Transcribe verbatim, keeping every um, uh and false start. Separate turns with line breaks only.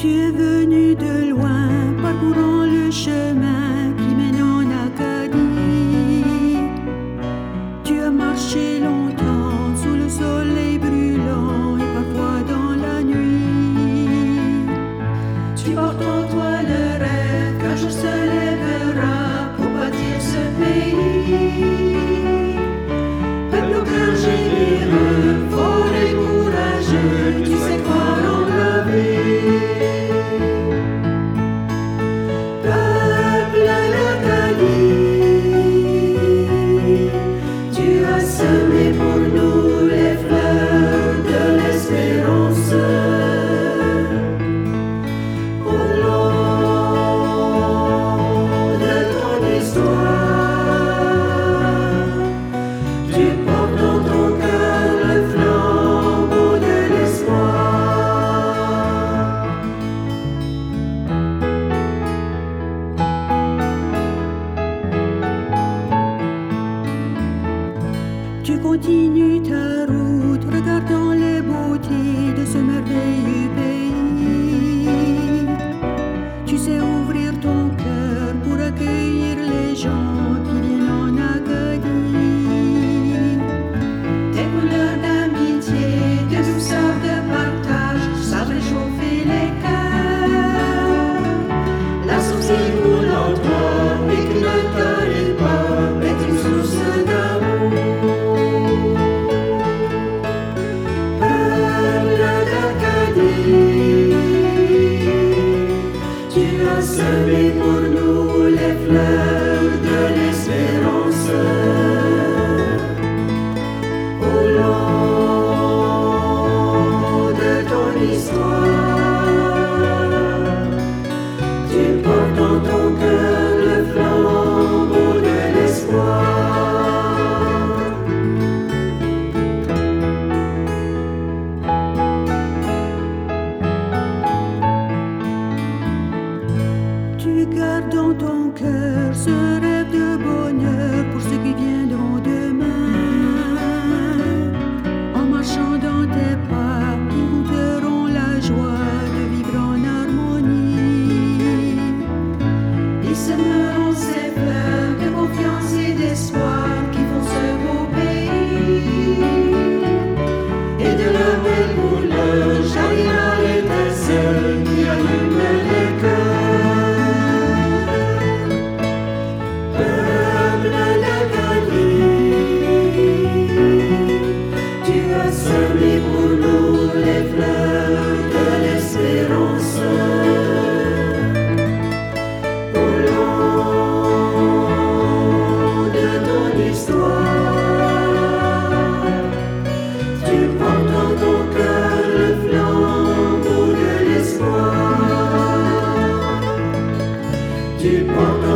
Tu es venu de loin, parcourant le chemin qui mène en Acadie. Tu as marché longtemps sous le soleil brûlant et parfois dans la nuit. Tu portes en toi le rêve qu'un jour se lèvera pour bâtir ce pays. Peuple au cœur généreux, fort et courageux, tu sais croire en la vie. Peuple d'Acadie, tu as semé pour nous les fleurs de l'espérance. Au long de ton histoire, tu portes dans ton cœur le flambeau de l'espoir. Tu continues ta route, regardant les beautés de ce merveilleux pays. Tu sais ouvrir ton cœur pour accueillir les gens qui viennent en Acadie. Tes couleurs d'amitié, de douceur, de partage, savent réchauffer les cœurs. La source y coule en toi, mais qui ne t'arrête pas, est une source d'amour. Tu as semé pour nous les fleurs de l'espérance. Au long de ton histoire, tu portes dans ton cœur le flambeau de l'espoir. Tu gardes dans ton cœur ce rêve de bonheur pour ceux qui viendront demain. En marchant dans tes pas, ils goûteront la joie de vivre en harmonie. Ils sèmeront ces fleurs de confiance et d'espoir qui font ce beau pays. Et de leur belle couleur jaillira l'étincelle qui allume les cœurs. Semé pour nous les fleurs de l'espérance. Au long de ton histoire, tu portes dans ton cœur le flambeau de l'espoir. Tu portes